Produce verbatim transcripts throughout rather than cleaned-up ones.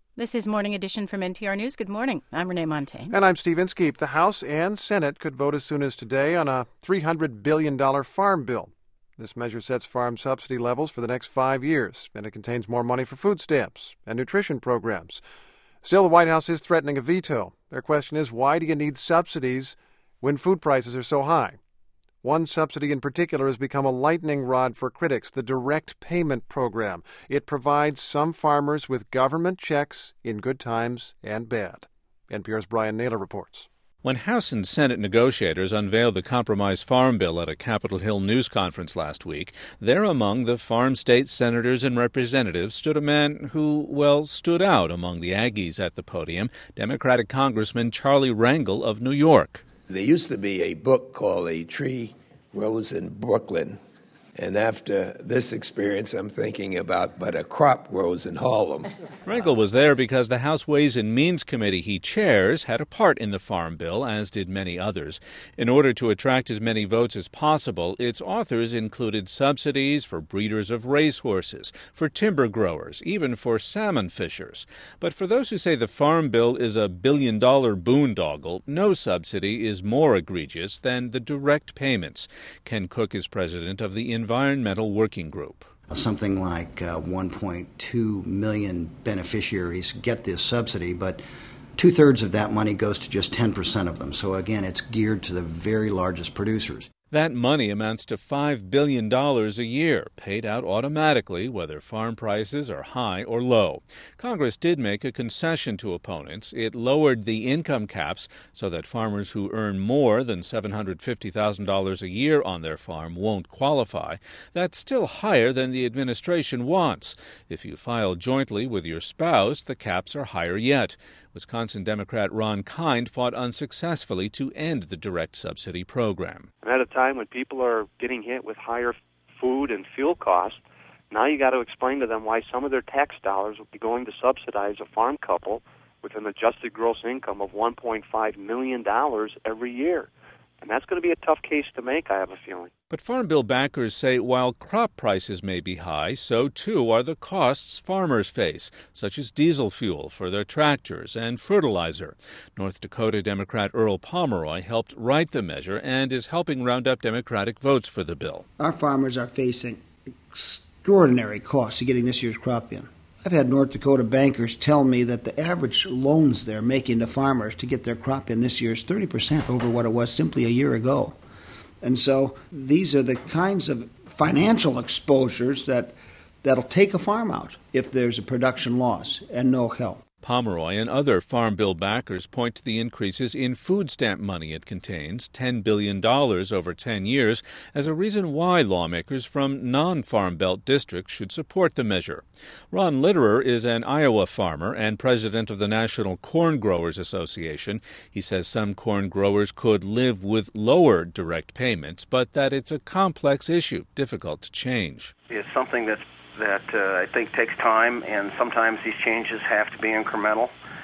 This is Morning Edition from N P R News. Good morning. I'm Renee Montaigne. And I'm Steve Inskeep. The House and Senate could vote as soon as today on a three hundred billion dollars farm bill. This measure sets farm subsidy levels for the next five years, and it contains more money for food stamps and nutrition programs. Still, the White House is threatening a veto. Their question is, why do you need subsidies when food prices are so high? One subsidy in particular has become a lightning rod for critics, the Direct Payment Program. It provides some farmers with government checks in good times and bad. N P R's Brian Naylor reports. When House and Senate negotiators unveiled the compromise farm bill at a Capitol Hill news conference last week, there among the farm state senators and representatives stood a man who, well, stood out among the Aggies at the podium, Democratic Congressman Charlie Rangel of New York. There used to be a book called A Tree Grows in Brooklyn, and after this experience, I'm thinking about but a crop grows in Harlem. Rangel was there because the House Ways and Means Committee he chairs had a part in the farm bill, as did many others. In order to attract as many votes as possible, its authors included subsidies for breeders of racehorses, for timber growers, even for salmon fishers. But for those who say the farm bill is a billion-dollar boondoggle, no subsidy is more egregious than the direct payments. Ken Cook is president of the Environmental Working Group. Something like uh, one point two million beneficiaries get this subsidy, but two-thirds of that money goes to just ten percent of them. So again, it's geared to the very largest producers. That money amounts to five billion dollars a year, paid out automatically whether farm prices are high or low. Congress did make a concession to opponents. It lowered the income caps so that farmers who earn more than seven hundred fifty thousand dollars a year on their farm won't qualify. That's still higher than the administration wants. If you file jointly with your spouse, the caps are higher yet. Wisconsin Democrat Ron Kind fought unsuccessfully to end the direct subsidy program. And at a time when people are getting hit with higher food and fuel costs, now you got to explain to them why some of their tax dollars will be going to subsidize a farm couple with an adjusted gross income of one point five million dollars every year. And that's going to be a tough case to make, I have a feeling. But Farm Bill backers say while crop prices may be high, so too are the costs farmers face, such as diesel fuel for their tractors and fertilizer. North Dakota Democrat Earl Pomeroy helped write the measure and is helping round up Democratic votes for the bill. Our farmers are facing extraordinary costs of getting this year's crop in. I've had North Dakota bankers tell me that the average loans they're making to farmers to get their crop in this year is thirty percent over what it was simply a year ago. And so these are the kinds of financial exposures that, that'll take a farm out if there's a production loss and no help. Pomeroy and other Farm Bill backers point to the increases in food stamp money it contains, ten billion dollars over ten years, as a reason why lawmakers from non-Farm Belt districts should support the measure. Ron Litterer is an Iowa farmer and president of the National Corn Growers Association. He says some corn growers could live with lower direct payments, but that it's a complex issue, difficult to change. It's something that's that uh, I think takes time, and sometimes these changes have to be incremental.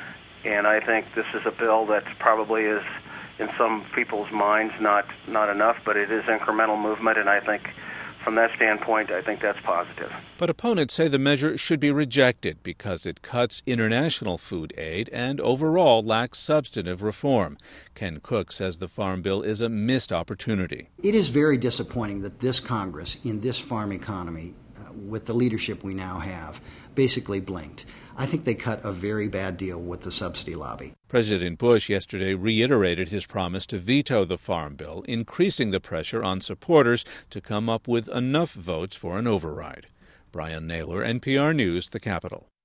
And I think this is a bill that probably is, in some people's minds, not not enough, but it is incremental movement, and I think from that standpoint, I think that's positive. But opponents say the measure should be rejected because it cuts international food aid and overall lacks substantive reform. Ken Cook says the Farm Bill is a missed opportunity. It is very disappointing that this Congress, in this farm economy, uh, with the leadership we now have, basically blinked. I think they cut a very bad deal with the subsidy lobby. President Bush yesterday reiterated his promise to veto the Farm Bill, increasing the pressure on supporters to come up with enough votes for an override. Brian Naylor, N P R News, the Capitol.